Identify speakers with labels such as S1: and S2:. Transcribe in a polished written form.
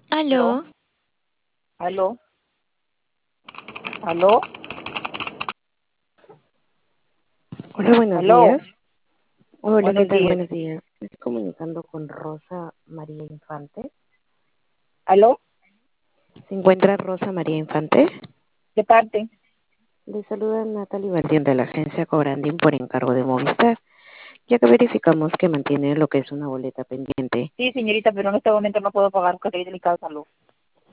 S1: ¿Aló?
S2: ¿Aló? ¿Aló? ¿Aló?
S1: Hola, buenos
S2: ¿Aló?
S1: días. Hola, ¿qué
S2: Buenos
S1: tal?
S2: días.
S1: Buenos días. Me estoy comunicando con Rosa María Infante.
S2: ¿Aló?
S1: ¿Se encuentra Rosa María Infante?
S2: ¿De parte?
S1: Le saluda Natalie Valdién de la agencia Cobrandín por encargo de Movistar, ya que verificamos que mantiene lo que es una boleta pendiente.
S2: Sí, señorita, pero en este momento no puedo pagar porque estoy delicado de salud.